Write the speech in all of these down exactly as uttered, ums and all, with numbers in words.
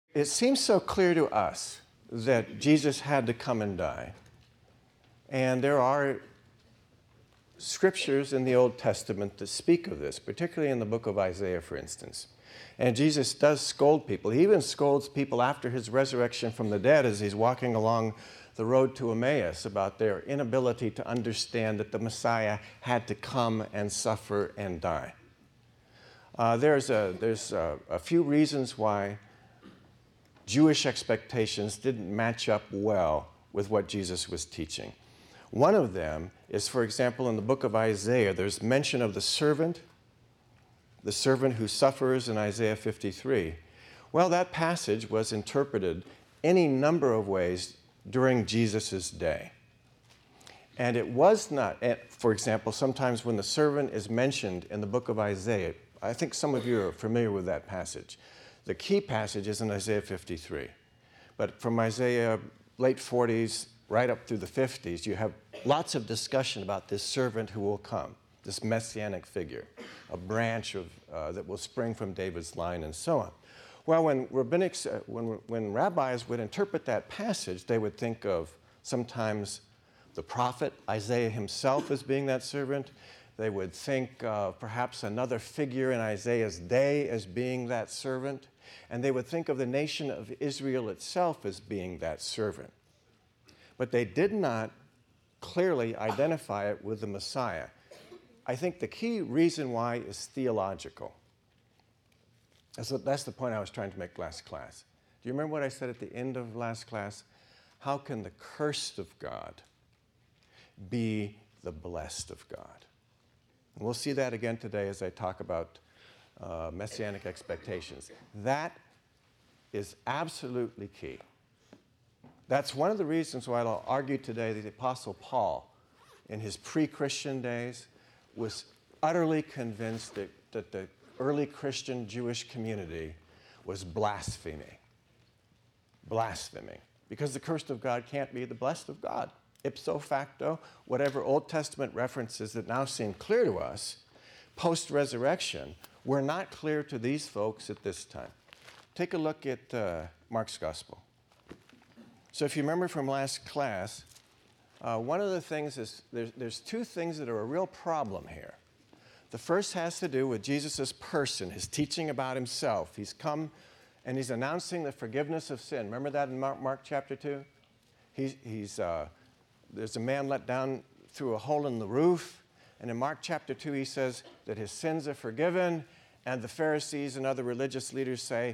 It seems so clear to us that Jesus had to come and die. And there are scriptures in the Old Testament that speak of this, particularly in the book of Isaiah, for instance. And Jesus does scold people. He even scolds people after his resurrection from the dead as he's walking along the road to Emmaus about their inability to understand that the Messiah had to come and suffer and die. Uh, there's a, there's a, a few reasons why Jewish expectations didn't match up well with what Jesus was teaching. One of them is, for example, in the book of Isaiah, there's mention of the servant, the servant who suffers in Isaiah fifty-three. Well, that passage was interpreted any number of ways during Jesus' day. And it was not, for example, sometimes when the servant is mentioned in the book of Isaiah, I think some of you are familiar with that passage. The key passage is in Isaiah fifty-three. But from Isaiah late forties right up through the fifties, you have lots of discussion about this servant who will come, this messianic figure, a branch of, uh, that will spring from David's line and so on. Well, when rabbinics, uh, when, when rabbis would interpret that passage, they would think of sometimes the prophet Isaiah himself as being that servant. They would think uh, perhaps another figure in Isaiah's day as being that servant. And they would think of the nation of Israel itself as being that servant. But they did not clearly identify it with the Messiah. I think the key reason why is theological. That's, that's the point I was trying to make last class. Do you remember what I said at the end of last class? How can the cursed of God be the blessed of God? And we'll see that again today as I talk about uh, messianic expectations. That is absolutely key. That's one of the reasons why I'll argue today that the Apostle Paul, in his pre-Christian days, was utterly convinced that, that the early Christian Jewish community was blaspheming. Blaspheming. Because the cursed of God can't be the blessed of God. Ipso facto, whatever Old Testament references that now seem clear to us, post-resurrection, were not clear to these folks at this time. Take a look at uh, Mark's Gospel. So if you remember from last class, uh, one of the things is there's, there's two things that are a real problem here. The first has to do with Jesus' person, his teaching about himself. He's come and he's announcing the forgiveness of sin. Remember that in Mark, Mark chapter two? He, he's, uh, there's a man let down through a hole in the roof. And in Mark chapter two, he says that his sins are forgiven. And the Pharisees and other religious leaders say,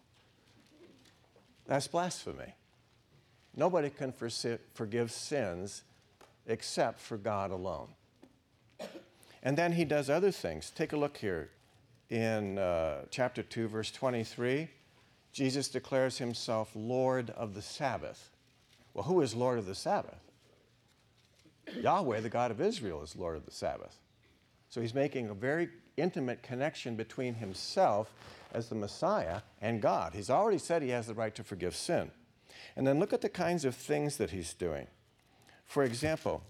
that's blasphemy. Nobody can forgive sins except for God alone. And then he does other things. Take a look here. In uh, chapter two, verse twenty-three, Jesus declares himself Lord of the Sabbath. Well, who is Lord of the Sabbath? Yahweh, the God of Israel, is Lord of the Sabbath. So he's making a very intimate connection between himself as the Messiah and God. He's already said he has the right to forgive sin. And then look at the kinds of things that he's doing. For example,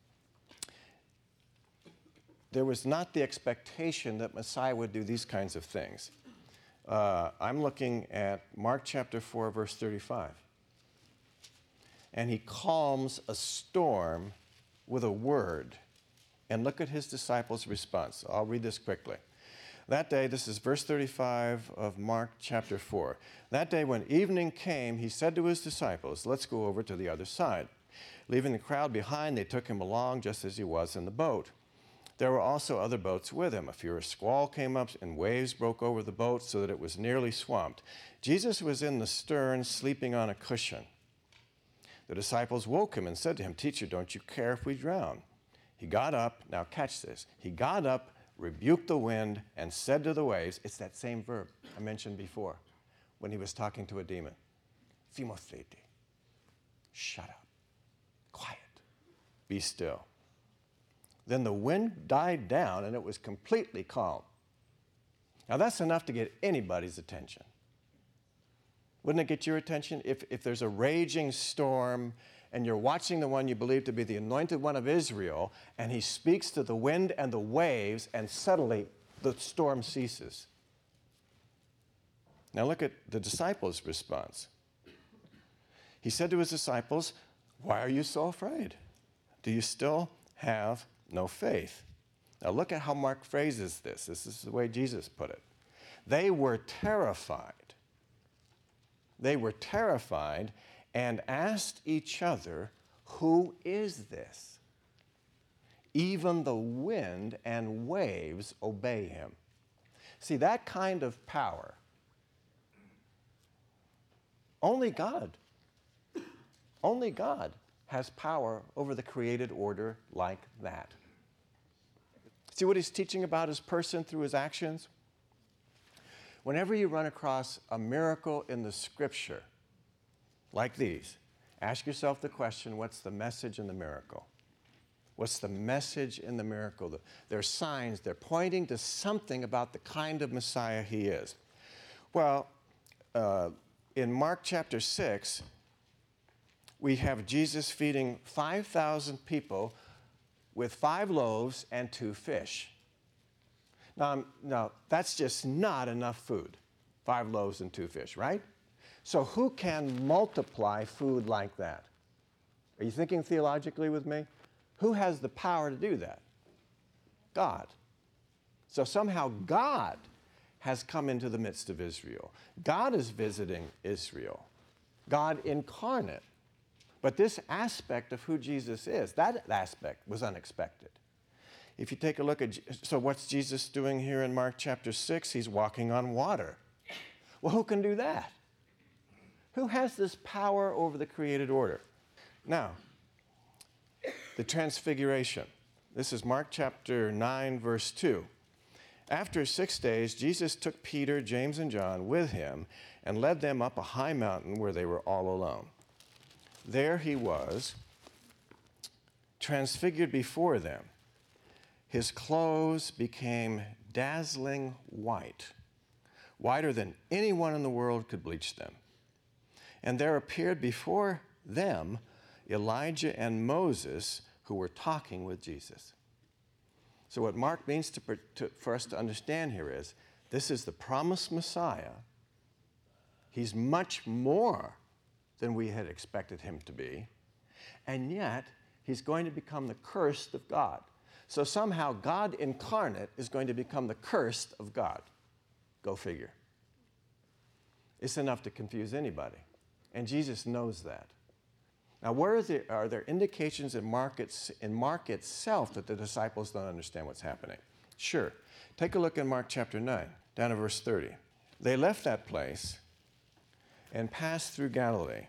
there was not the expectation that Messiah would do these kinds of things. Uh, I'm looking at Mark chapter four, verse thirty-five. And he calms a storm with a word. And look at his disciples' response. I'll read this quickly. That day, this is verse thirty-five of Mark chapter four. That day when evening came, he said to his disciples, let's go over to the other side. Leaving the crowd behind, they took him along just as he was in the boat. There were also other boats with him. A furious squall came up and waves broke over the boat so that it was nearly swamped. Jesus was in the stern, sleeping on a cushion. The disciples woke him and said to him, Teacher, don't you care if we drown? He got up, now catch this, he got up, rebuked the wind, and said to the waves, it's that same verb I mentioned before when he was talking to a demon. Thimothete, shut up, quiet, be still. Then the wind died down and it was completely calm. Now that's enough to get anybody's attention. Wouldn't it get your attention if, if there's a raging storm and you're watching the one you believe to be the anointed one of Israel, and he speaks to the wind and the waves, and suddenly the storm ceases? Now look at the disciples' response. He said to his disciples, "Why are you so afraid? Do you still have no faith?" Now look at how Mark phrases this. This is the way Jesus put it. They were terrified. They were terrified and asked each other, "Who is this? Even the wind and waves obey him." See, that kind of power, only God, only God has power over the created order like that. See what he's teaching about his person through his actions? Whenever you run across a miracle in the Scripture like these, ask yourself the question, what's the message in the miracle? What's the message in the miracle? They're signs. They're pointing to something about the kind of Messiah he is. Well, uh, in Mark chapter six, we have Jesus feeding five thousand people with five loaves and two fish. Now, now, that's just not enough food, five loaves and two fish, right? So who can multiply food like that? Are you thinking theologically with me? Who has the power to do that? God. So somehow God has come into the midst of Israel. God is visiting Israel. God incarnate. But this aspect of who Jesus is, that aspect was unexpected. If you take a look at, so what's Jesus doing here in Mark chapter six? He's walking on water. Well, who can do that? Who has this power over the created order? Now, the transfiguration. This is Mark chapter nine, verse two. After six days, Jesus took Peter, James, and John with him and led them up a high mountain where they were all alone. There he was, transfigured before them. His clothes became dazzling white, whiter than anyone in the world could bleach them. And there appeared before them Elijah and Moses, who were talking with Jesus. So what Mark means to, to, for us to understand here is, this is the promised Messiah. He's much more than we had expected him to be. And yet, he's going to become the cursed of God. So somehow God incarnate is going to become the cursed of God. Go figure. It's enough to confuse anybody. And Jesus knows that. Now, where are there, are there indications in Mark, it's, in Mark itself that the disciples don't understand what's happening? Sure. Take a look in Mark chapter nine, down to verse thirty. They left that place and passed through Galilee.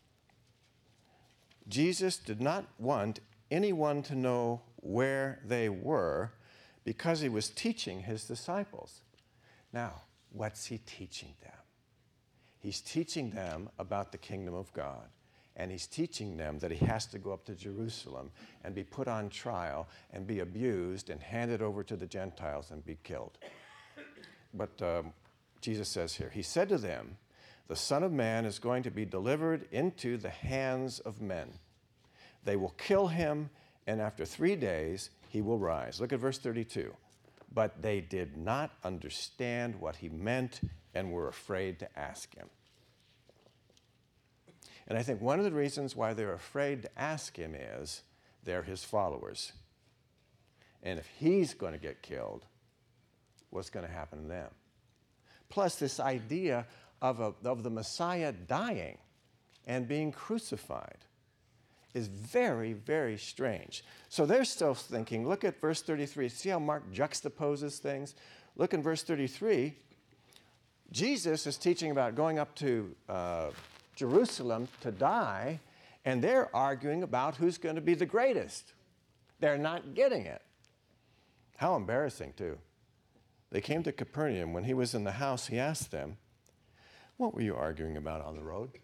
Jesus did not want anyone to know where they were because he was teaching his disciples. Now, what's he teaching them? He's teaching them about the kingdom of God. And he's teaching them that he has to go up to Jerusalem and be put on trial and be abused and handed over to the Gentiles and be killed. But um, Jesus says here, he said to them, "The Son of Man is going to be delivered into the hands of men. They will kill him, and after three days he will rise." Look at verse thirty-two. But they did not understand what he meant and were afraid to ask him. And I think one of the reasons why they're afraid to ask him is they're his followers. And if he's going to get killed, what's going to happen to them? Plus, this idea of, a, of the Messiah dying and being crucified is very, very strange. So they're still thinking, look at verse thirty-three. See how Mark juxtaposes things? Look in verse thirty-three. Jesus is teaching about going up to uh, Jerusalem to die, and they're arguing about who's going to be the greatest. They're not getting it. How embarrassing, too. They came to Capernaum. When he was in the house, he asked them, "What were you arguing about on the road?"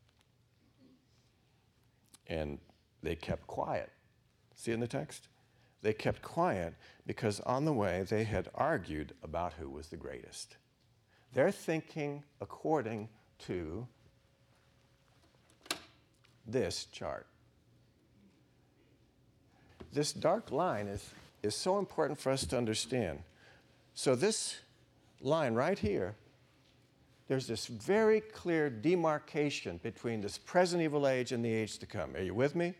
And they kept quiet. See in the text? They kept quiet because on the way they had argued about who was the greatest. They're thinking according to this chart. This dark line is, is so important for us to understand. So this line right here there's this very clear demarcation between this present evil age and the age to come. Are you with me?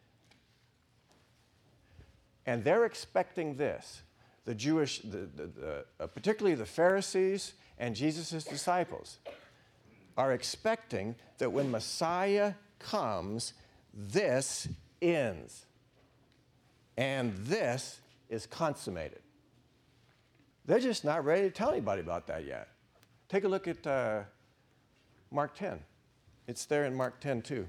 And they're expecting this. The Jewish, the, the, the, uh, particularly the Pharisees and Jesus' disciples, are expecting that when Messiah comes, this ends. And this is consummated. They're just not ready to tell anybody about that yet. Take a look at uh, Mark ten. It's there in Mark ten too.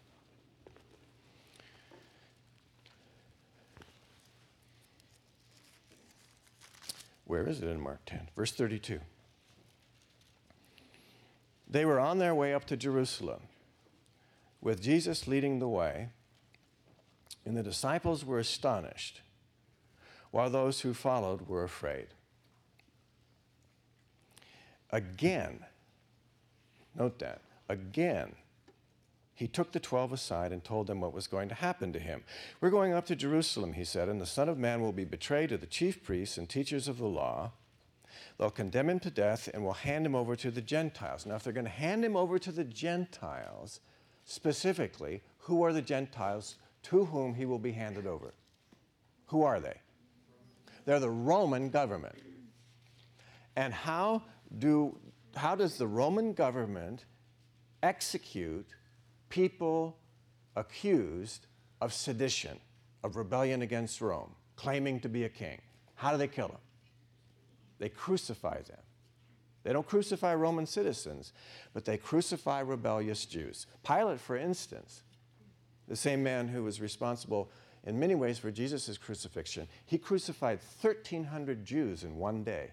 Where is it in Mark ten? Verse thirty-two. They were on their way up to Jerusalem, with Jesus leading the way, and the disciples were astonished, while those who followed were afraid. Again, note that, again, he took the twelve aside and told them what was going to happen to him. We're going up to Jerusalem, he said, and the Son of Man will be betrayed to the chief priests and teachers of the law. They'll condemn him to death and will hand him over to the Gentiles. Now, if they're going to hand him over to the Gentiles, specifically, who are the Gentiles to whom he will be handed over? Who are they? They're the Roman government. And how do how does the Roman government execute people accused of sedition, of rebellion against Rome, claiming to be a king? How do they kill them? They crucify them. They don't crucify Roman citizens, but they crucify rebellious Jews. Pilate, for instance, the same man who was responsible in many ways for Jesus' crucifixion, he crucified thirteen hundred Jews in one day.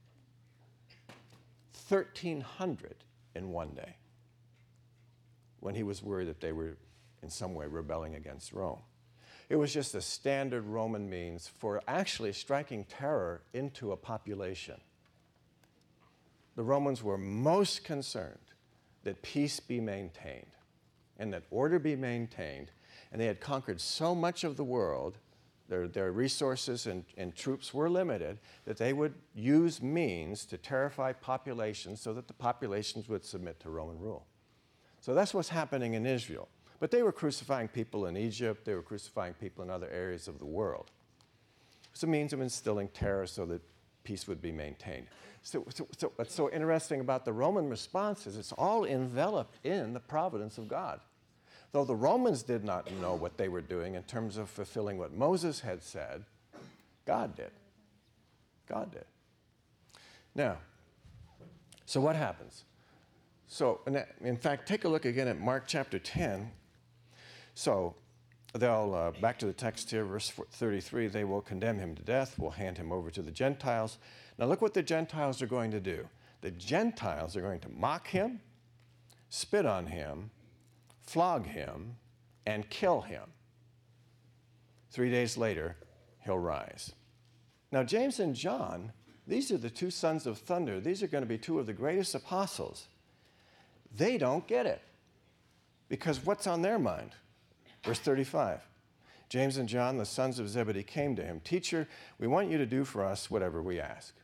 thirteen hundred in one day, when he was worried that they were in some way rebelling against Rome. It was just a standard Roman means for actually striking terror into a population. The Romans were most concerned that peace be maintained and that order be maintained, and they had conquered so much of the world, their, their resources and, and troops were limited, that they would use means to terrify populations so that the populations would submit to Roman rule. So that's what's happening in Israel. But they were crucifying people in Egypt. They were crucifying people in other areas of the world. It's a means of instilling terror so that peace would be maintained. So, so, so what's so interesting about the Roman response is it's all enveloped in the providence of God. Though the Romans did not know what they were doing in terms of fulfilling what Moses had said, God did. God did. Now, so what happens? So, in fact, take a look again at Mark chapter ten. So, they'll, uh, back to the text here, verse thirty-three, they will condemn him to death, will hand him over to the Gentiles. Now, look what the Gentiles are going to do. The Gentiles are going to mock him, spit on him, flog him, and kill him. Three days later, he'll rise. Now, James and John, these are the two sons of thunder. These are going to be two of the greatest apostles. They don't get it. Because what's on their mind? Verse thirty-five. James and John, the sons of Zebedee, came to him. Teacher, we want you to do for us whatever we ask.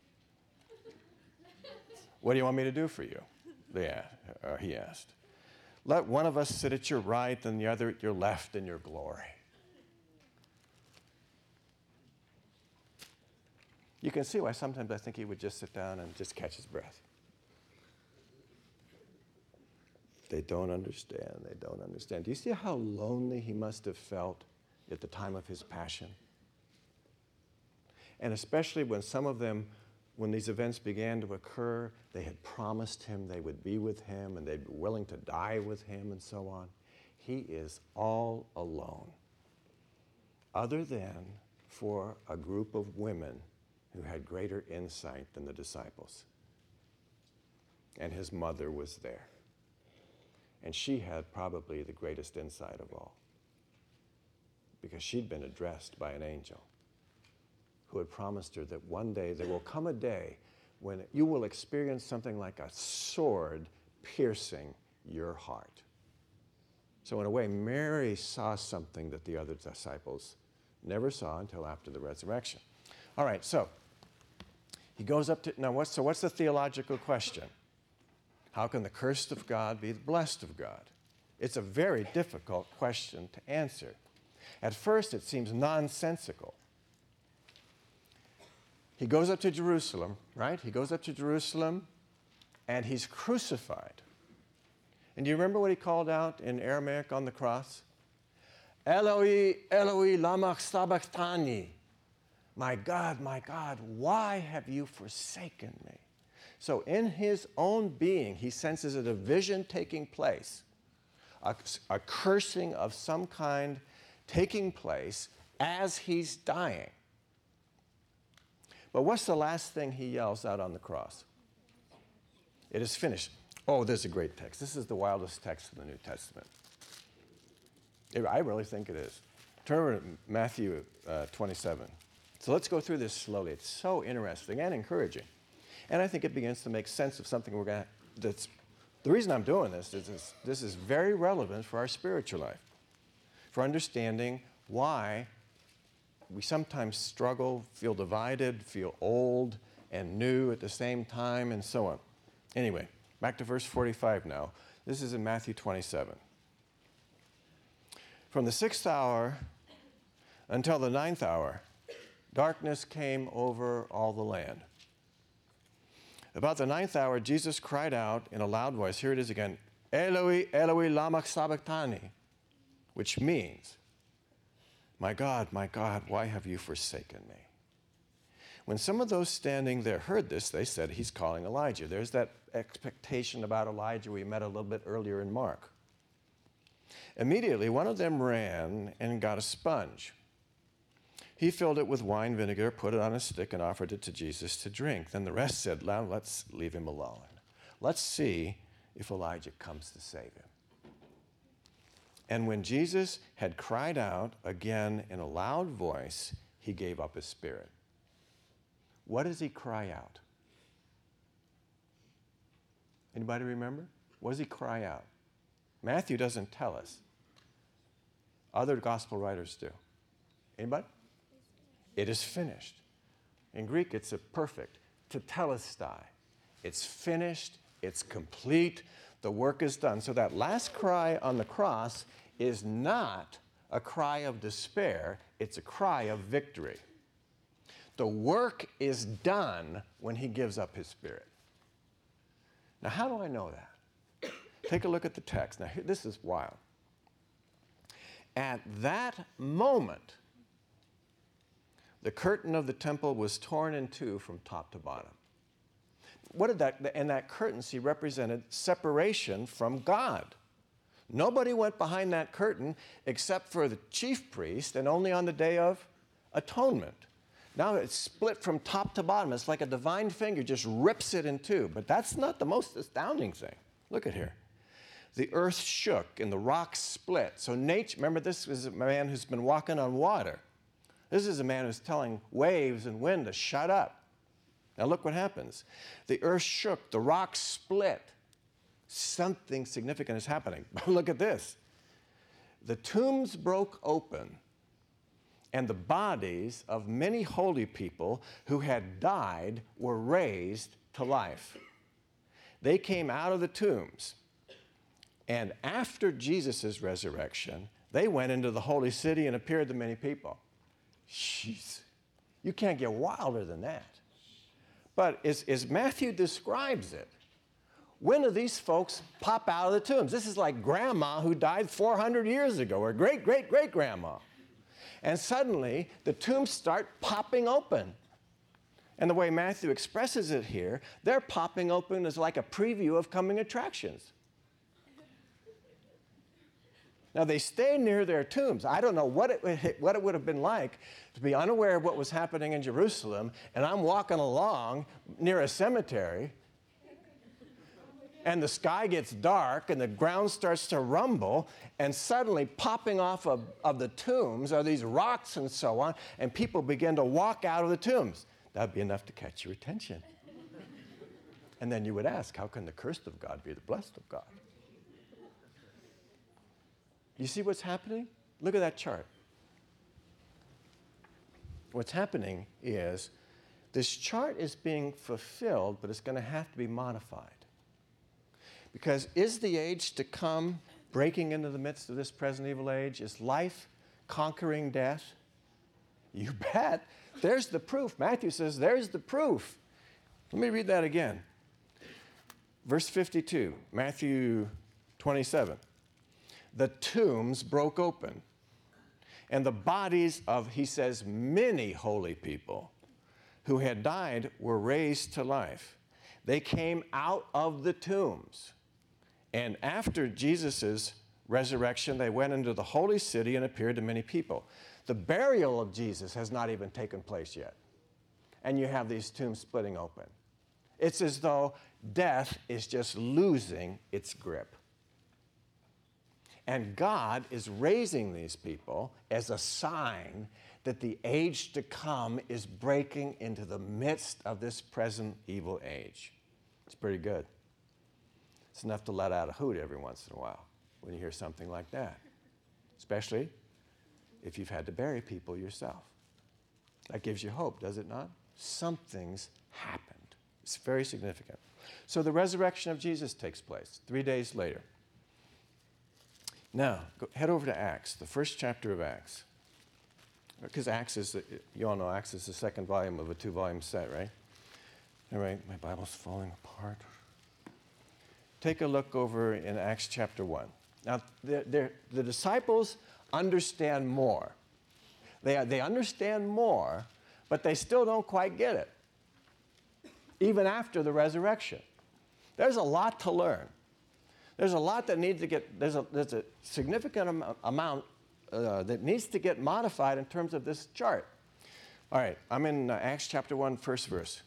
What do you want me to do for you? They asked, uh, he asked. Let one of us sit at your right and the other at your left in your glory. You can see why sometimes I think he would just sit down and just catch his breath. They don't understand. They don't understand. Do you see how lonely he must have felt at the time of his passion? And especially when some of them, when these events began to occur, they had promised him they would be with him and they'd be willing to die with him and so on. He is all alone, other than for a group of women who had greater insight than the disciples. And his mother was there. And she had probably the greatest insight of all, because she'd been addressed by an angel who had promised her that one day there will come a day when you will experience something like a sword piercing your heart. So in a way, Mary saw something that the other disciples never saw until after the resurrection. All right, so he goes up to, now what's, so what's the theological question? How can the cursed of God be the blessed of God? It's a very difficult question to answer. At first, it seems nonsensical. He goes up to Jerusalem, right? He goes up to Jerusalem, and he's crucified. And do you remember what he called out in Aramaic on the cross? Eloi, Eloi, lama sabachthani. My God, my God, why have you forsaken me? So in his own being, he senses a division taking place, a, a cursing of some kind taking place as he's dying. But what's the last thing he yells out on the cross? It is finished. Oh, there's a great text. This is the wildest text in the New Testament. I really think it is. Turn over to Matthew uh, twenty-seven. So let's go through this slowly. It's so interesting and encouraging. And I think it begins to make sense of something we're going to, that's, the reason I'm doing this is this, this is very relevant for our spiritual life, for understanding why we sometimes struggle, feel divided, feel old and new at the same time, and so on. Anyway, back to verse forty-five now. This is in Matthew twenty-seven. From the sixth hour until the ninth hour, darkness came over all the land. About the ninth hour, Jesus cried out in a loud voice, here it is again, Eloi, Eloi, lama sabachthani, which means, my God, my God, why have you forsaken me? When some of those standing there heard this, they said, he's calling Elijah. There's that expectation about Elijah we met a little bit earlier in Mark. Immediately, one of them ran and got a sponge. He filled it with wine vinegar, put it on a stick, and offered it to Jesus to drink. Then the rest said, now let's leave him alone. Let's see if Elijah comes to save him. And when Jesus had cried out again in a loud voice, he gave up his spirit. What does he cry out? Anybody remember? What does he cry out? Matthew doesn't tell us. Other gospel writers do. Anybody? It is finished. In Greek, it's a perfect, tetelestai. It's finished, it's complete, the work is done. So that last cry on the cross is not a cry of despair, it's a cry of victory. The work is done when he gives up his spirit. Now, how do I know that? Take a look at the text. Now, this is wild. At that moment, the curtain of the temple was torn in two from top to bottom. What did that, and that curtain, see, represented separation from God. Nobody went behind that curtain except for the chief priest, and only on the day of atonement. Now it's split from top to bottom. It's like a divine finger just rips it in two. But that's not the most astounding thing. Look at here. The earth shook and the rocks split. So nature, remember, this is a man who's been walking on water. This is a man who's telling waves and wind to shut up. Now look what happens. The earth shook, the rocks split. Something significant is happening. But look at this. The tombs broke open, and the bodies of many holy people who had died were raised to life. They came out of the tombs. And after Jesus' resurrection, they went into the holy city and appeared to many people. Jeez, you can't get wilder than that. But as, as Matthew describes it, when do these folks pop out of the tombs? This is like grandma who died four hundred years ago, or great, great, great grandma. And suddenly, the tombs start popping open. And the way Matthew expresses it here, they're popping open as like a preview of coming attractions. Now, they stay near their tombs. I don't know what it, what it would have been like to be unaware of what was happening in Jerusalem, and I'm walking along near a cemetery, and the sky gets dark, and the ground starts to rumble, and suddenly popping off of, of the tombs are these rocks and so on, and people begin to walk out of the tombs. That would be enough to catch your attention. And then you would ask, how can the cursed of God be the blessed of God? You see what's happening? Look at that chart. What's happening is this chart is being fulfilled, but it's going to have to be modified. Because is the age to come breaking into the midst of this present evil age? Is life conquering death? You bet. There's the proof. Matthew says, there's the proof. Let me read that again. Verse fifty-two, Matthew twenty-seven. The tombs broke open, and the bodies of, he says, many holy people who had died were raised to life. They came out of the tombs. And after Jesus' resurrection, they went into the holy city and appeared to many people. The burial of Jesus has not even taken place yet. And you have these tombs splitting open. It's as though death is just losing its grip. And God is raising these people as a sign that the age to come is breaking into the midst of this present evil age. It's pretty good. It's enough to let out a hoot every once in a while when you hear something like that, especially if you've had to bury people yourself. That gives you hope, does it not? Something's happened. It's very significant. So the resurrection of Jesus takes place three days later. Now, go, head over to Acts, the first chapter of Acts. Because Acts is, the, you all know Acts is the second volume of a two-volume set, right? All right, my Bible's falling apart. Take a look over in Acts chapter one. Now, they're, they're, the disciples understand more. They, they understand more, but they still don't quite get it, even after the resurrection. There's a lot to learn. There's a lot that needs to get, there's a, there's a significant am- amount uh, that needs to get modified in terms of this chart. All right, I'm in uh, Acts chapter one, first verse.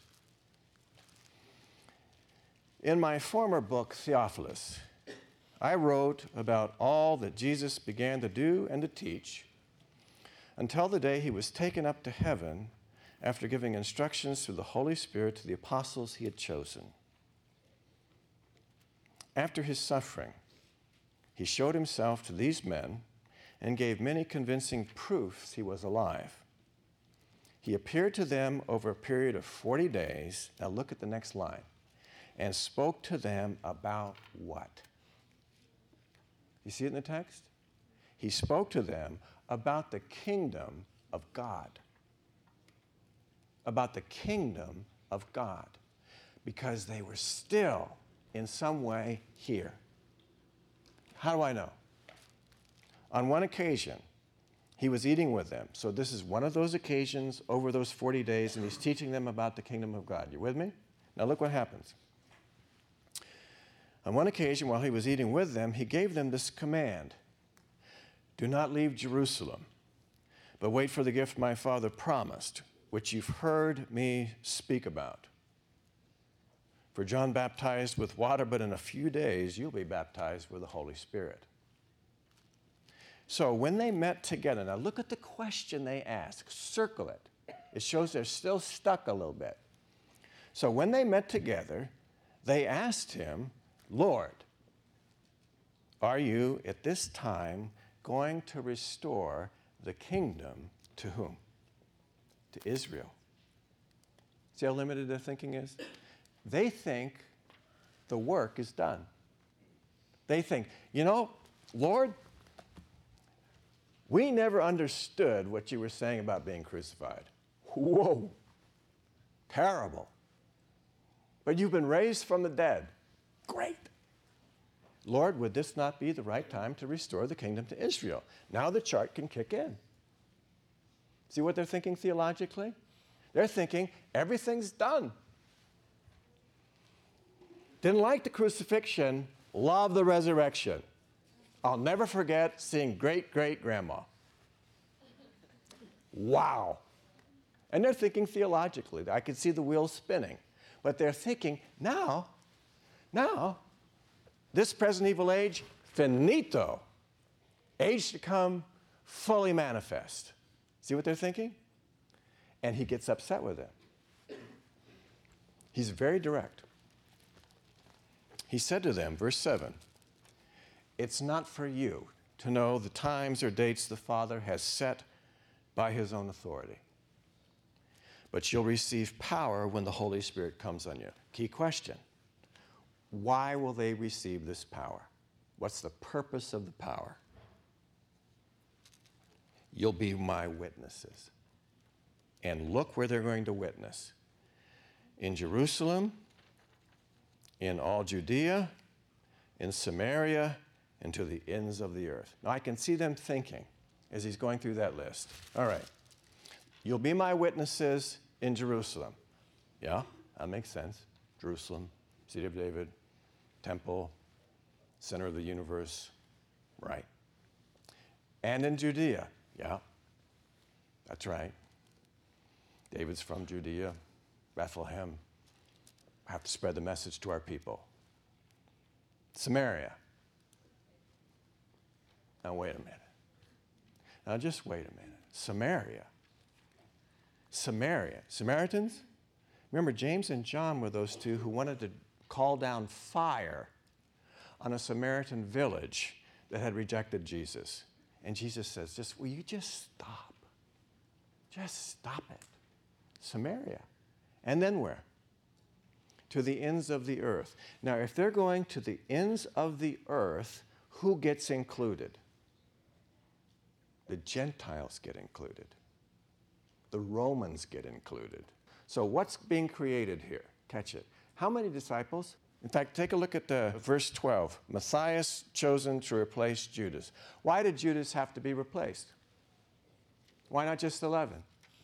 In my former book, Theophilus, I wrote about all that Jesus began to do and to teach until the day he was taken up to heaven after giving instructions through the Holy Spirit to the apostles he had chosen. After his suffering, he showed himself to these men and gave many convincing proofs he was alive. He appeared to them over a period of forty days. Now look at the next line. And spoke to them about what? You see it in the text? He spoke to them about the kingdom of God. About the kingdom of God. Because they were still, in some way, here. How do I know? On one occasion, he was eating with them. So this is one of those occasions over those forty days, and he's teaching them about the kingdom of God. You with me? Now look what happens. On one occasion, while he was eating with them, he gave them this command: do not leave Jerusalem, but wait for the gift my Father promised, which you've heard me speak about. For John baptized with water, but in a few days you'll be baptized with the Holy Spirit. So when they met together, now look at the question they asked. Circle it. It shows they're still stuck a little bit. So when they met together, they asked him, Lord, are you at this time going to restore the kingdom to whom? To Israel. See how limited their thinking is? They think the work is done. They think, you know, Lord, we never understood what you were saying about being crucified. Whoa, terrible. But you've been raised from the dead. Great. Lord, would this not be the right time to restore the kingdom to Israel? Now the chart can kick in. See what they're thinking theologically? They're thinking everything's done. Didn't like the crucifixion, love the resurrection. I'll never forget seeing great-great-grandma. Wow. And they're thinking theologically. I could see the wheels spinning. But they're thinking, now, now, this present evil age, finito. Age to come, fully manifest. See what they're thinking? And he gets upset with them. He's very direct. He said to them, verse seven, it's not for you to know the times or dates the Father has set by his own authority. But you'll receive power when the Holy Spirit comes on you. Key question. why will they receive this power? What's the purpose of the power? You'll be my witnesses. And look where they're going to witness. In Jerusalem, in all Judea, in Samaria, and to the ends of the earth. Now I can see them thinking as he's going through that list. All right. You'll be my witnesses in Jerusalem. Yeah, that makes sense. Jerusalem, city of David, temple, center of the universe. Right. And in Judea. Yeah, that's right. David's from Judea, Bethlehem. I have to spread the message to our people. Samaria. Now, wait a minute. Now, just wait a minute. Samaria. Samaria. Samaritans? Remember, James and John were those two who wanted to call down fire on a Samaritan village that had rejected Jesus. And Jesus says, just, will you just stop? Just stop it. Samaria. And then where? To the ends of the earth. Now, if they're going to the ends of the earth, who gets included? The Gentiles get included. The Romans get included. So what's being created here? Catch it. How many disciples? In fact, take a look at the verse twelve. Matthias chosen to replace Judas. Why did Judas have to be replaced? Why not just eleven?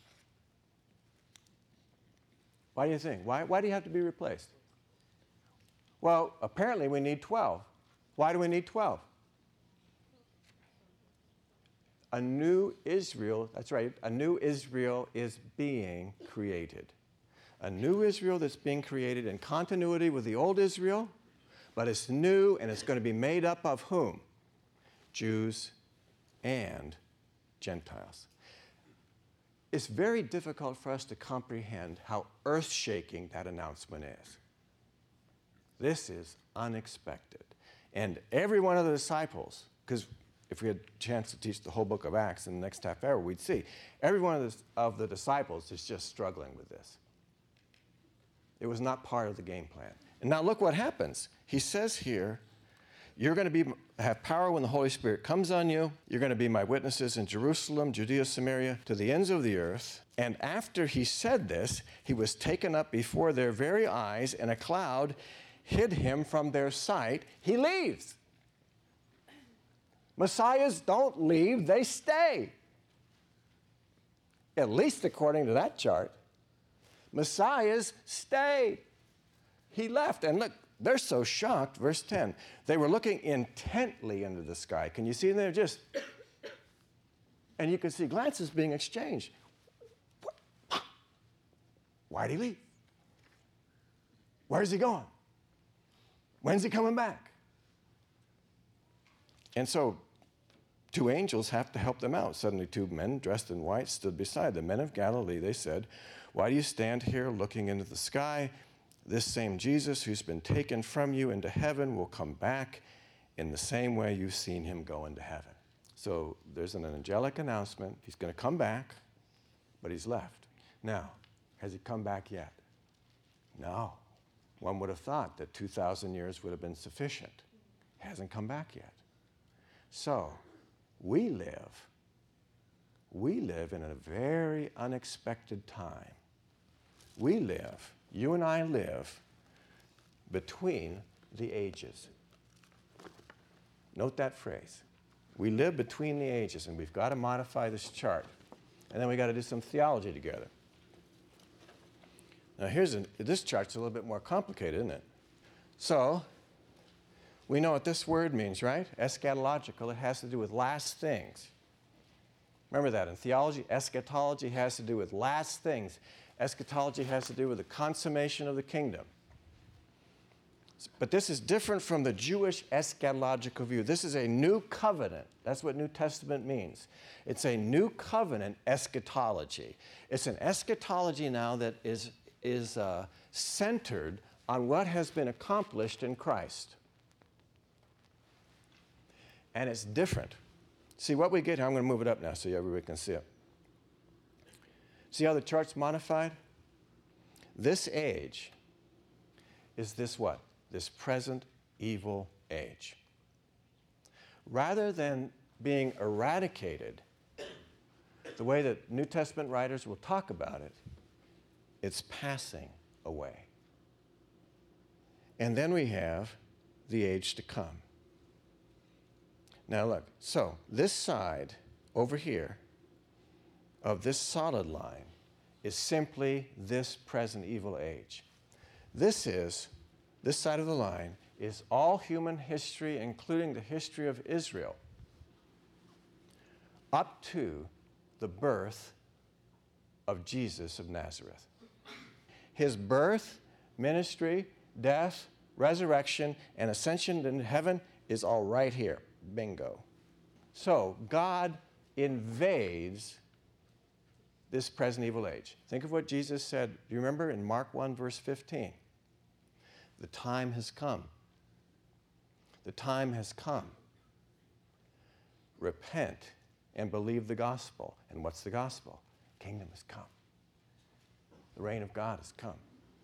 Why do you think? Why, why do you have to be replaced? Well, apparently we need twelve. Why do we need twelve? A new Israel, that's right, a new Israel is being created. A new Israel that's being created in continuity with the old Israel, but it's new and it's going to be made up of whom? Jews and Gentiles. It's very difficult for us to comprehend how earth-shaking that announcement is. This is unexpected. And every one of the disciples, because if we had a chance to teach the whole book of Acts in the next half hour, we'd see every one of the, of the disciples is just struggling with this. It was not part of the game plan. And now look what happens. He says here, you're going to be, have power when the Holy Spirit comes on you. You're going to be my witnesses in Jerusalem, Judea, Samaria, to the ends of the earth. And after he said this, he was taken up before their very eyes, and a cloud hid him from their sight. He leaves. Messiahs don't leave, they stay. At least according to that chart. Messiahs stay. He left. And look, they're so shocked. Verse ten. They were looking intently into the sky. Can you see them there? Just. And you can see glances being exchanged. Why'd he leave? Where's he going? When's he coming back? And so two angels have to help them out. Suddenly two men dressed in white stood beside them. Men of Galilee, they said, why do you stand here looking into the sky? This same Jesus who's been taken from you into heaven will come back in the same way you've seen him go into heaven. So there's an angelic announcement. He's going to come back, but he's left. Now, has he come back yet? No. One would have thought that two thousand years would have been sufficient. He hasn't come back yet. So we live, we live in a very unexpected time. We live, you and I live, between the ages. Note that phrase. We live between the ages, and we've got to modify this chart. And then we've got to do some theology together. Now here's an, this chart's a little bit more complicated, isn't it? So, we know what this word means, right? Eschatological. It has to do with last things. Remember that. In theology, eschatology has to do with last things. Eschatology has to do with the consummation of the kingdom. But this is different from the Jewish eschatological view. This is a new covenant. That's what New Testament means. It's a new covenant eschatology. It's an eschatology now that is, is uh, centered on what has been accomplished in Christ. And it's different. See what we get here. I'm going to move it up now so everybody can see it. See how the chart's modified? This age is this what? this present evil age. Rather than being eradicated, the way that New Testament writers will talk about it, it's passing away. And then we have the age to come. Now look, so this side over here of this solid line is simply this present evil age. This is, this side of the line is all human history, including the history of Israel, up to the birth of Jesus of Nazareth. His birth, ministry, death, resurrection, and ascension into heaven is all right here. Bingo. So God invades this present evil age. Think of what Jesus said. Do you remember in Mark one, verse fifteen? The time has come. The time has come. Repent and believe the gospel. And what's the gospel? Kingdom has come. The reign of God has come.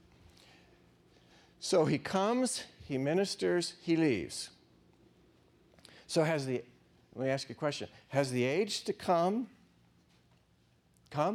So he comes, he ministers, he leaves. So has the, let me ask you a question. Has the age to come come?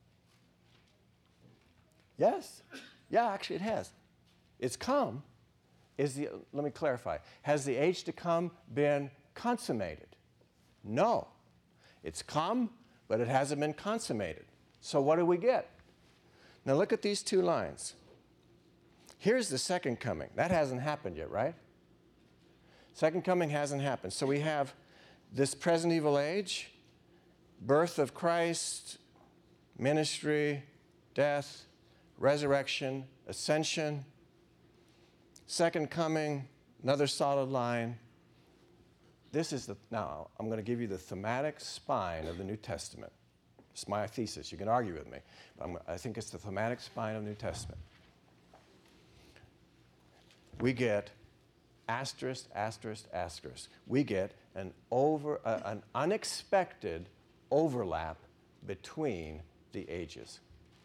Yes. Yeah, actually it has. It's come. Is the, let me clarify. Has the age to come been consummated? No. It's come, but it hasn't been consummated. So what do we get? Now look at these two lines. Here's the second coming. That hasn't happened yet, right? Second coming hasn't happened. So we have this present evil age, birth of Christ, ministry, death, resurrection, ascension, second coming, another solid line. This is the, now I'm going to give you the thematic spine of the New Testament. It's my thesis. You can argue with me, but I'm, I think it's the thematic spine of the New Testament. We get asterisk, asterisk, asterisk. We get an over, uh, an unexpected overlap between the ages.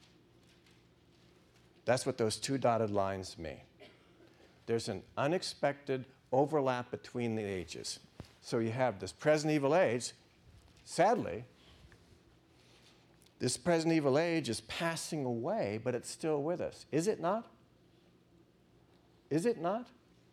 That's what those two dotted lines mean. There's an unexpected overlap between the ages. So you have this present evil age. Sadly, this present evil age is passing away, but it's still with us. Is it not? Is it not?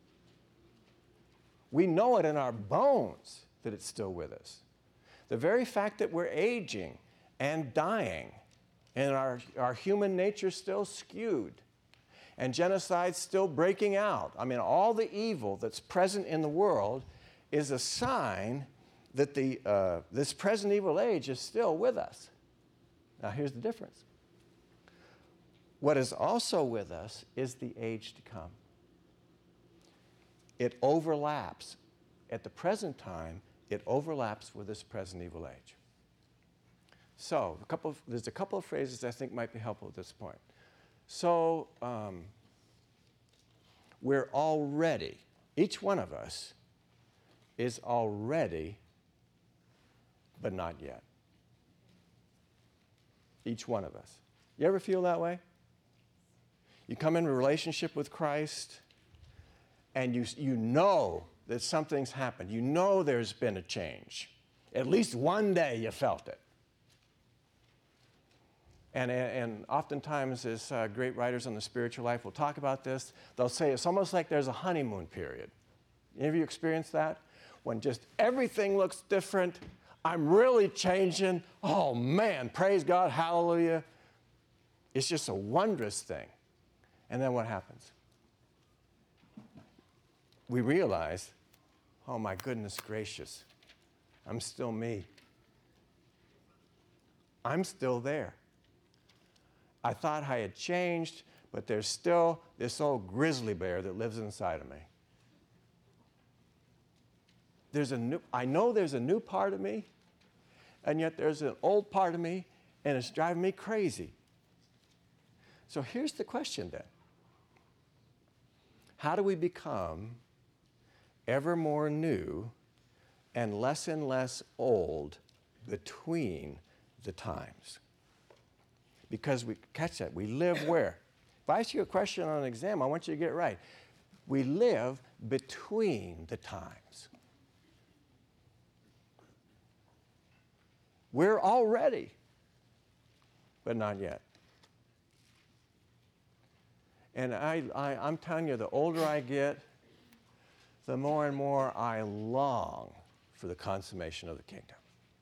We know it in our bones that it's still with us. The very fact that we're aging and dying and our, our human nature still skewed and genocide still breaking out. I mean, all the evil that's present in the world is a sign that the, uh, this present evil age is still with us. Now, here's the difference. What is also with us is the age to come. It overlaps. At the present time, it overlaps with this present evil age. So, a couple of, there's a couple of phrases I think might be helpful at this point. So, um, we're already, each one of us is already, but not yet. Each one of us. You ever feel that way? You come into a relationship with Christ, and you, you know that something's happened. You know there's been a change. At least one day you felt it. And, and oftentimes, as uh, great writers on the spiritual life will talk about this, they'll say it's almost like there's a honeymoon period. Any of you experienced that? When just everything looks different, I'm really changing. Oh man, praise God, hallelujah. It's just a wondrous thing. And then what happens? We realize, oh my goodness gracious, I'm still me. I'm still there. I thought I had changed, but there's still this old grizzly bear that lives inside of me. There's a new, I know there's a new part of me, and yet there's an old part of me, and it's driving me crazy. So here's the question then. How do we become ever more new and less and less old between the times? Because we catch that. We live where? If I ask you a question on an exam, I want you to get it right. We live between the times. We're already, but not yet. And I, I, I'm telling you, the older I get, the more and more I long for the consummation of the kingdom.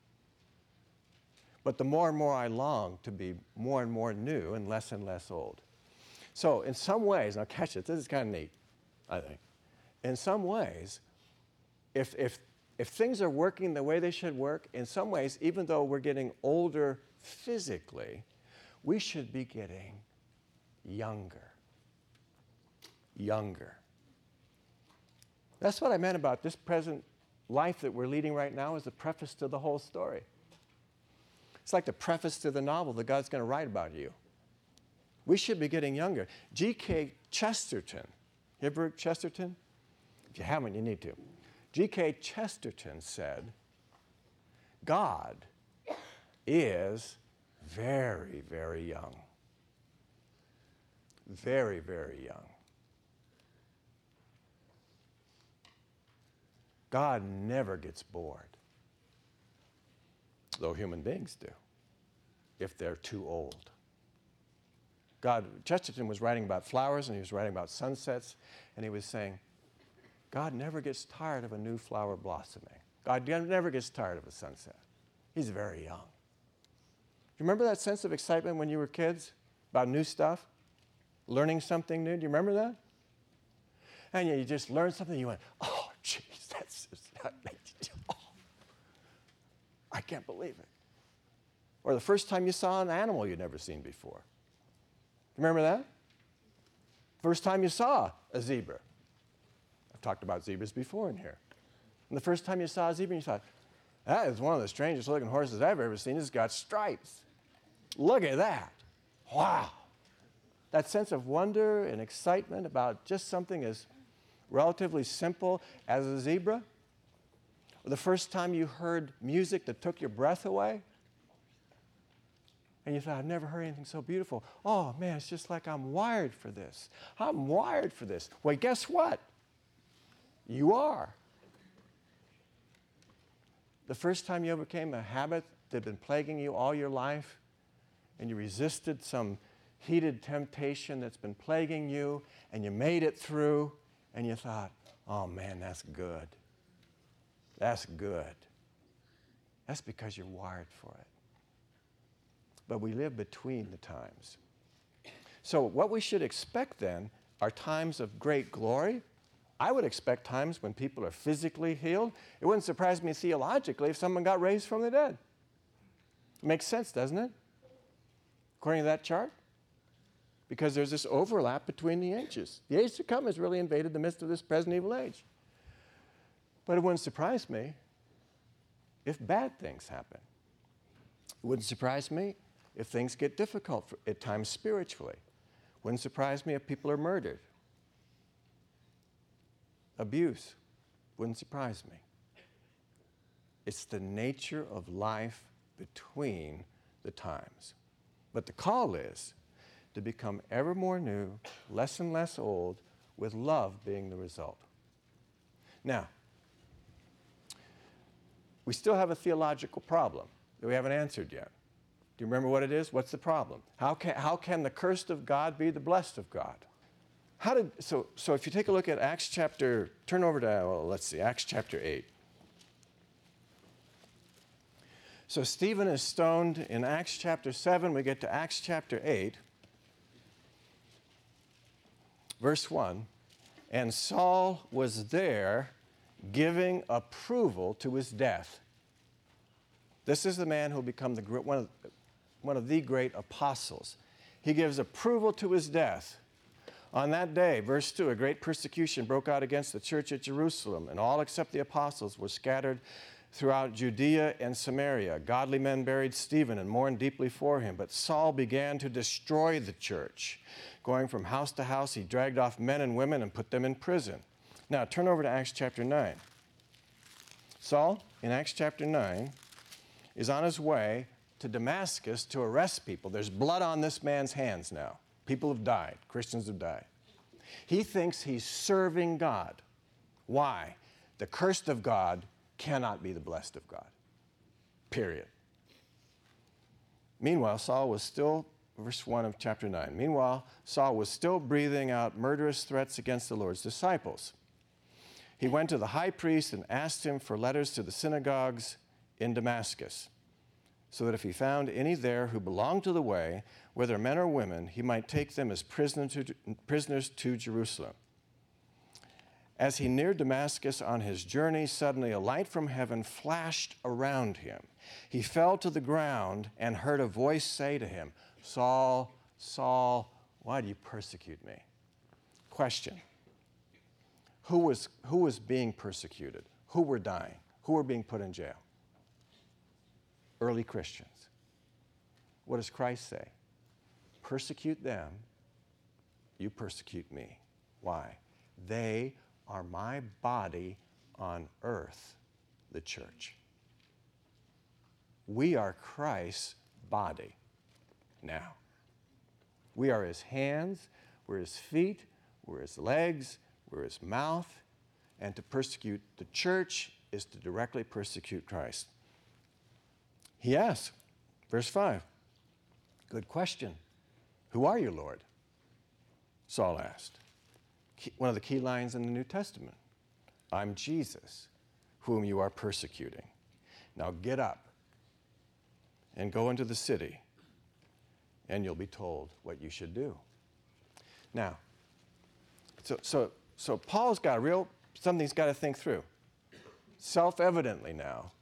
But the more and more I long to be more and more new and less and less old. So in some ways, now catch it, this is kind of neat, I think. In some ways, if, if, if things are working the way they should work, in some ways, even though we're getting older physically, we should be getting younger. Younger. That's what I meant about this present life that we're leading right now is the preface to the whole story. It's like the preface to the novel that God's going to write about you. We should be getting younger. G K Chesterton, you ever heard Chesterton? If you haven't, you need to. G K Chesterton said, God is very, very young. Very, very young. God never gets bored, though human beings do, if they're too old. God, Chesterton was writing about flowers and he was writing about sunsets, and he was saying, God never gets tired of a new flower blossoming. God never gets tired of a sunset. He's very young. Do you remember that sense of excitement when you were kids about new stuff? Learning something new? Do you remember that? And you just learned something, you went, oh, jeez, that's just, that makes you, oh, I can't believe it. Or the first time you saw an animal you'd never seen before. Remember that? First time you saw a zebra. I've talked about zebras before in here. And the first time you saw a zebra, you thought, that is one of the strangest looking horses I've ever seen. It's got stripes. Look at that. Wow. That sense of wonder and excitement about just something as relatively simple as a zebra. Or the first time you heard music that took your breath away. And you thought, I've never heard anything so beautiful. Oh, man, it's just like I'm wired for this. I'm wired for this. Well, guess what? You are. The first time you overcame a habit that had been plaguing you all your life, and you resisted some heated temptation that's been plaguing you, and you made it through, and you thought, oh, man, that's good. That's good. That's because you're wired for it. But we live between the times. So what we should expect then are times of great glory. I would expect times when people are physically healed. It wouldn't surprise me theologically if someone got raised from the dead. It makes sense, doesn't it? According to that chart. Because there's this overlap between the ages. The age to come has really invaded the midst of this present evil age. But it wouldn't surprise me if bad things happen. It wouldn't surprise me if things get difficult for, at times spiritually. Wouldn't surprise me if people are murdered. Abuse wouldn't surprise me. It's the nature of life between the times. But the call is to become ever more new, less and less old, with love being the result. Now, we still have a theological problem that we haven't answered yet. Do you remember what it is? What's the problem? How can, how can the cursed of God be the blessed of God? How did, so, so if you take a look at Acts chapter, turn over to, well, let's see, Acts chapter eight. So Stephen is stoned in Acts chapter seven. We get to Acts chapter eight, verse one. And Saul was there giving approval to his death. This is the man who will become the, one, of, one of the great apostles. He gives approval to his death. On that day, verse two, a great persecution broke out against the church at Jerusalem, and all except the apostles were scattered throughout Judea and Samaria. Godly men buried Stephen and mourned deeply for him, but Saul began to destroy the church. Going from house to house, he dragged off men and women and put them in prison. Now, turn over to Acts chapter nine. Saul, in Acts chapter nine, is on his way to Damascus to arrest people. There's blood on this man's hands now. People have died. Christians have died. He thinks he's serving God. Why? The cursed of God cannot be the blessed of God. Period. Meanwhile, Saul was still, verse one of chapter nine, meanwhile, Saul was still breathing out murderous threats against the Lord's disciples. He went to the high priest and asked him for letters to the synagogues in Damascus, so that if he found any there who belonged to the way, whether men or women, he might take them as prisoners to, prisoners to Jerusalem. As he neared Damascus on his journey, suddenly a light from heaven flashed around him. He fell to the ground and heard a voice say to him, Saul, Saul, why do you persecute me? Question. Who was, who was being persecuted? Who were dying? Who were being put in jail? Early Christians. What does Christ say? Persecute them, you persecute me. Why? They are my body on earth, the church. We are Christ's body now. We are his hands, we're his feet, we're his legs, we're his mouth, and to persecute the church is to directly persecute Christ. He asks, verse five, good question. Who are you, Lord? Saul asked. One of the key lines in the New Testament. I'm Jesus, whom you are persecuting. Now get up and go into the city, and you'll be told what you should do. Now, so, so, so Paul's got a real, something he's got to think through. Self-evidently now,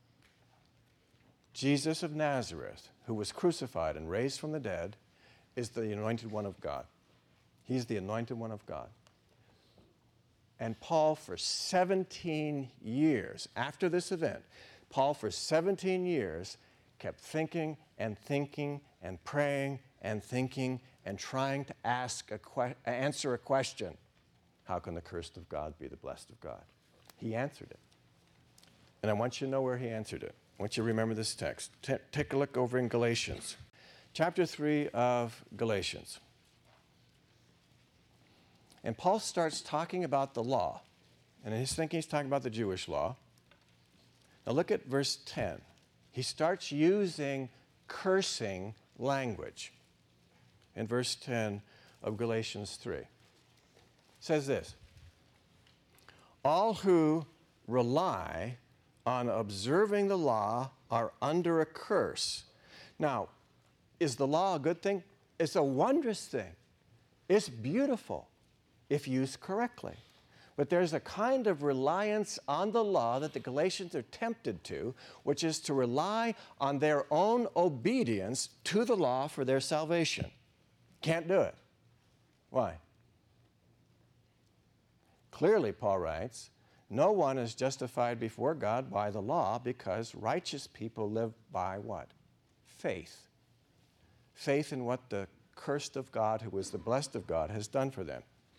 Jesus of Nazareth, who was crucified and raised from the dead, is the anointed one of God. He's the anointed one of God. And Paul, for seventeen years, after this event, Paul, for seventeen years, kept thinking and thinking and praying and thinking and trying to ask a que- answer a question. How can the cursed of God be the blessed of God? He answered it. And I want you to know where he answered it. I want you to remember this text. T- take a look over in Galatians, chapter three of Galatians. And Paul starts talking about the law. And in his thinking, he's talking about the Jewish law. Now look at verse ten. He starts using cursing language in verse ten of Galatians three. It says this, all who rely on observing the law are under a curse. Now, is the law a good thing? It's a wondrous thing. It's beautiful if used correctly. But there's a kind of reliance on the law that the Galatians are tempted to, which is to rely on their own obedience to the law for their salvation. Can't do it. Why? Clearly, Paul writes, no one is justified before God by the law because righteous people live by what? Faith. Faith in what the cursed of God, who is the blessed of God, has done for them.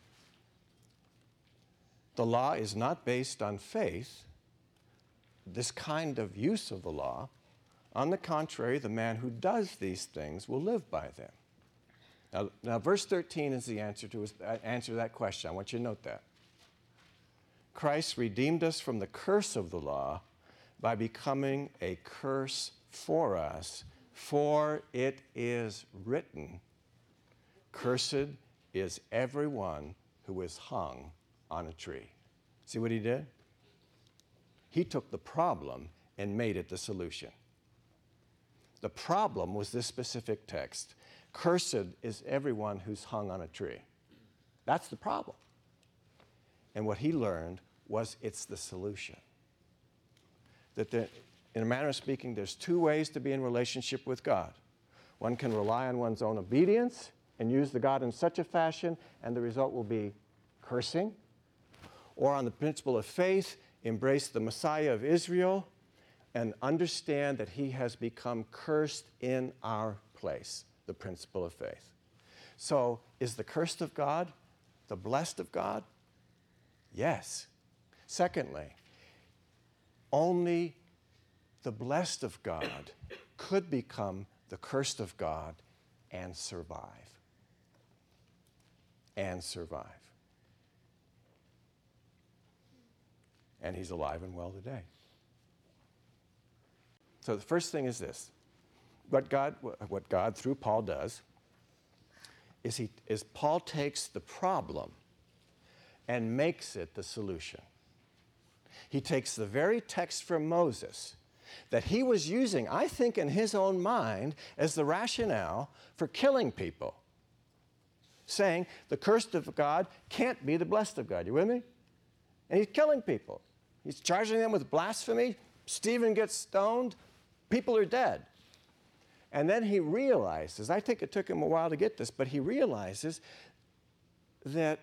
The law is not based on faith, this kind of use of the law. On the contrary, the man who does these things will live by them. Now, now verse thirteen is the answer to, uh, answer to that question. I want you to note that. Christ redeemed us from the curse of the law by becoming a curse for us, for it is written, cursed is everyone who is hung on a tree. See what he did? He took the problem and made it the solution. The problem was this specific text. Cursed is everyone who's hung on a tree. That's the problem. And what he learned was it's the solution. That the, in a manner of speaking, there's two ways to be in relationship with God. One can rely on one's own obedience and use the God in such a fashion, and the result will be cursing. Or on the principle of faith, embrace the Messiah of Israel and understand that he has become cursed in our place, the principle of faith. So, is the cursed of God the blessed of God? Yes. Secondly, only the blessed of God could become the cursed of God and survive. and survive. And he's alive and well today. So the first thing is this. What God, what God through Paul does is, he, is Paul takes the problem and makes it the solution. He takes the very text from Moses that he was using, I think, in his own mind as the rationale for killing people, saying the cursed of God can't be the blessed of God. You with me? And he's killing people. He's charging them with blasphemy. Stephen gets stoned. People are dead. And then he realizes, I think it took him a while to get this, but he realizes that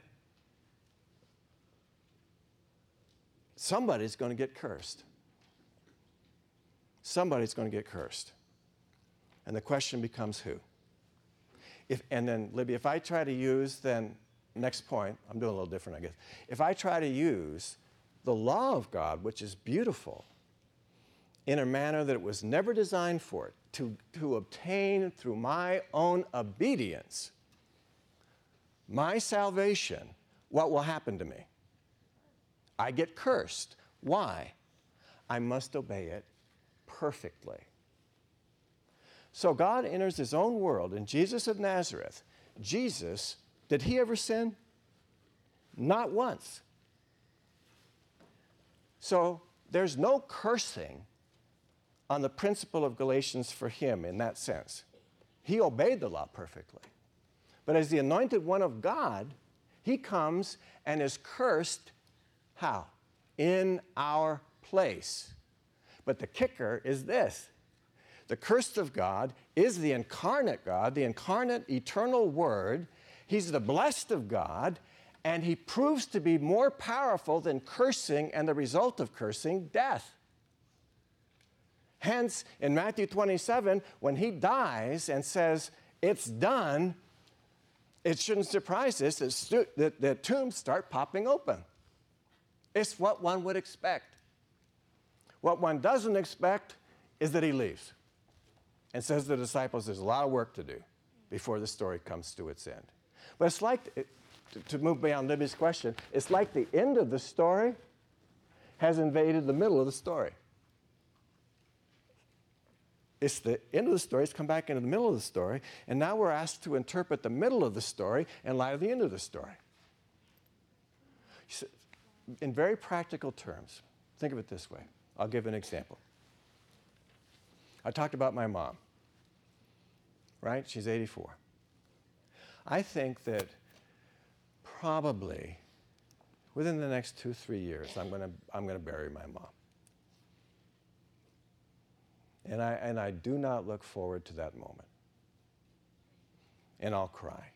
somebody's going to get cursed. Somebody's going to get cursed. And the question becomes who? If, and then, Libby, if I try to use, then, next point, I'm doing a little different, I guess. If I try to use the law of God, which is beautiful, in a manner that it was never designed for it, to, to obtain through my own obedience, my salvation, what will happen to me? I get cursed. Why? I must obey it perfectly. So God enters his own world in Jesus of Nazareth. Jesus, did he ever sin? Not once. So there's no cursing on the principle of Galatians for him in that sense. He obeyed the law perfectly. But as the anointed one of God, he comes and is cursed. How? In our place. But the kicker is this. The cursed of God is the incarnate God, the incarnate eternal Word. He's the blessed of God, and he proves to be more powerful than cursing and the result of cursing, death. Hence, in Matthew twenty-seven, when he dies and says, it's done, it shouldn't surprise us that, stu- that, that tombs start popping open. It's what one would expect. What one doesn't expect is that he leaves and says to the disciples, there's a lot of work to do before the story comes to its end. But it's like, to move beyond Libby's question, it's like the end of the story has invaded the middle of the story. It's the end of the story, it's come back into the middle of the story, and now we're asked to interpret the middle of the story in light of the end of the story. In very practical terms, think of it this way. I'll give an example. I talked about my mom, right? She's eighty-four. I think that probably within the next two, three years, I'm going to I'm going to bury my mom. And I, and I do not look forward to that moment. And I'll cry.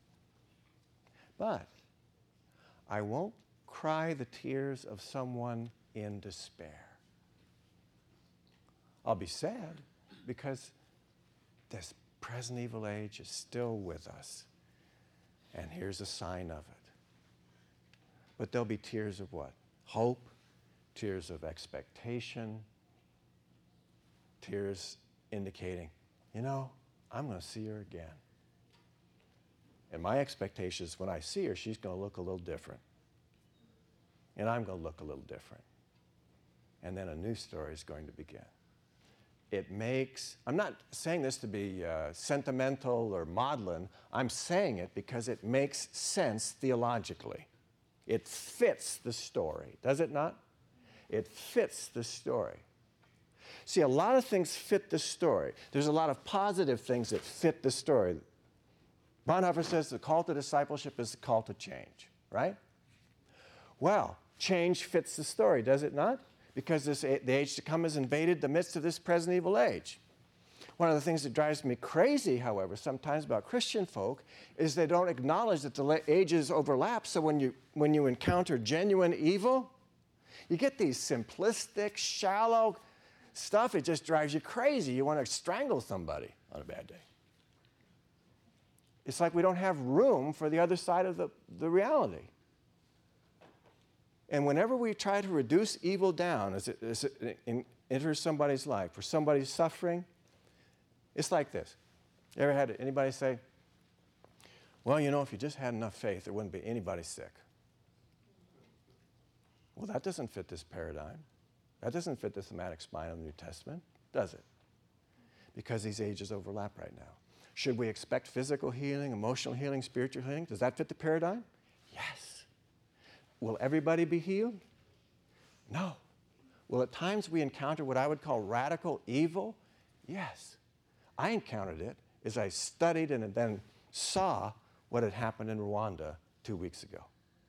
But I won't cry the tears of someone in despair. I'll be sad because this present evil age is still with us. And here's a sign of it. But there'll be tears of what? Hope, tears of expectation, tears indicating, you know, I'm going to see her again. And my expectation is when I see her, she's going to look a little different. And I'm going to look a little different. And then a new story is going to begin. It makes, I'm not saying this to be uh, sentimental or maudlin. I'm saying it because it makes sense theologically. It fits the story, does it not? It fits the story. See, a lot of things fit the story. There's a lot of positive things that fit the story. Bonhoeffer says the call to discipleship is the call to change, right? Well, change fits the story, does it not? Because this, the age to come has invaded the midst of this present evil age. One of the things that drives me crazy, however, sometimes about Christian folk is they don't acknowledge that the ages overlap. So when you, when you encounter genuine evil, you get these simplistic, shallow stuff. It just drives you crazy. You want to strangle somebody on a bad day. It's like we don't have room for the other side of the, the reality. And whenever we try to reduce evil down as it, as it in, enters somebody's life or somebody's suffering, it's like this. You ever had anybody say, Well, you know, if you just had enough faith, there wouldn't be anybody sick. Well, that doesn't fit this paradigm. That doesn't fit the thematic spine of the New Testament, does it? Because these ages overlap right now. Should we expect physical healing, emotional healing, spiritual healing? Does that fit the paradigm? Yes. Will everybody be healed? No. Will at times we encounter what I would call radical evil? Yes. I encountered it as I studied and then saw what had happened in Rwanda two weeks ago.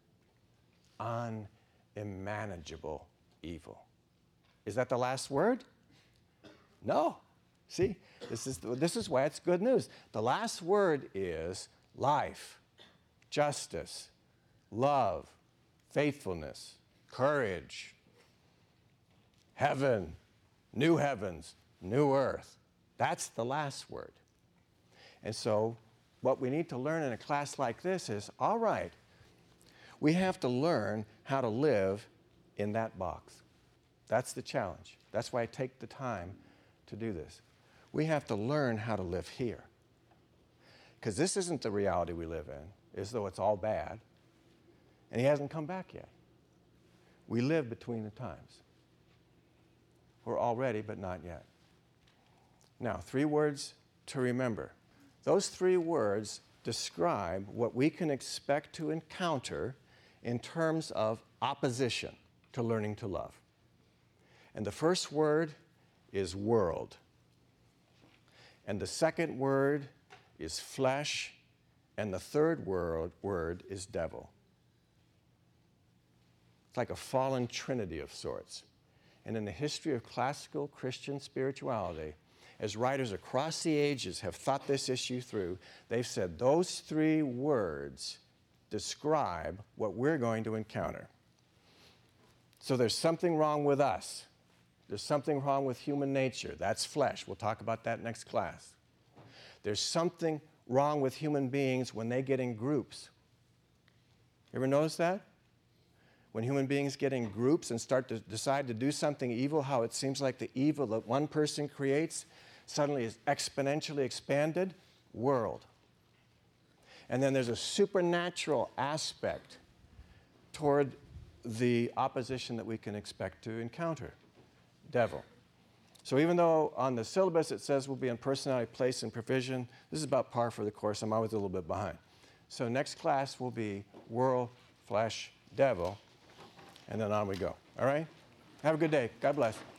Unmanageable evil. Is that the last word? No. See, this is, this is why it's good news. The last word is life, justice, love, faithfulness, courage, heaven, new heavens, new earth. That's the last word. And so what we need to learn in a class like this is, all right, we have to learn how to live in that box. That's the challenge. That's why I take the time to do this. We have to learn how to live here. Because this isn't the reality we live in, as though it's all bad. And he hasn't come back yet. We live between the times. We're all ready, but not yet. Now, three words to remember. Those three words describe what we can expect to encounter in terms of opposition to learning to love. And the first word is world. And the second word is flesh. And the third word, word is devil. It's like a fallen trinity of sorts. And in the history of classical Christian spirituality, as writers across the ages have thought this issue through, they've said those three words describe what we're going to encounter. So there's something wrong with us. There's something wrong with human nature. That's flesh. We'll talk about that next class. There's something wrong with human beings when they get in groups. You ever notice that? When human beings get in groups and start to decide to do something evil, how it seems like the evil that one person creates suddenly is exponentially expanded? World. And then there's a supernatural aspect toward the opposition that we can expect to encounter. Devil. So even though on the syllabus it says we'll be in personality, place, and provision, this is about par for the course. I'm always a little bit behind. So next class will be world, flesh, devil, and then on we go. All right? Have a good day. God bless.